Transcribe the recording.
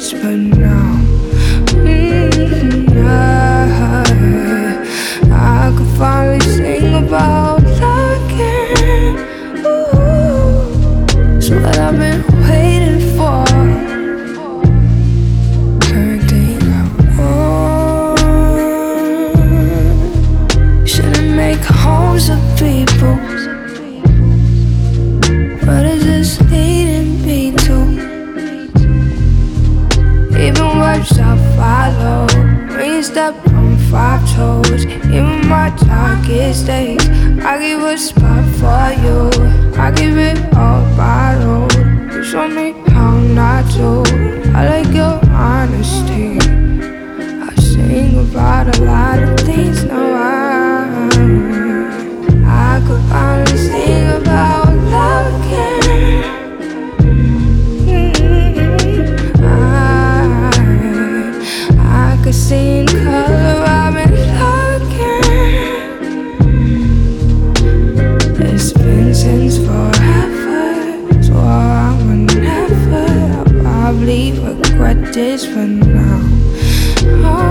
this, but now I could finally sing about love again. Ooh, it's what I've been waiting for. Everything I want. Shouldn't make homes of people. What is this leading me to? Even words I follow when you step on 5 toes. Even my darkest days, I give a spot for you. I give it all borrowed. You show me how not to. I like your honesty. I sing about a lot of things now. I could finally sing about love again. I could see in color, I've been looking. It's been since forever, so I would never. I'll probably regret this, but now